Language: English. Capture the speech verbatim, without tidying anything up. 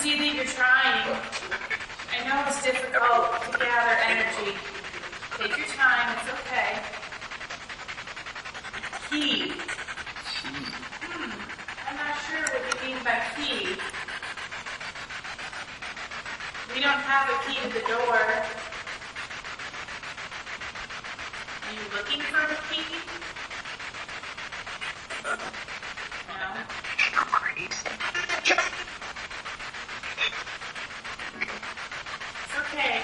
see that you're trying. I know it's difficult to gather energy. Take your time, it's okay. Key. Hmm, I'm not sure what you mean by key. We don't have a key to the door. Are you looking for a key? No. It's okay.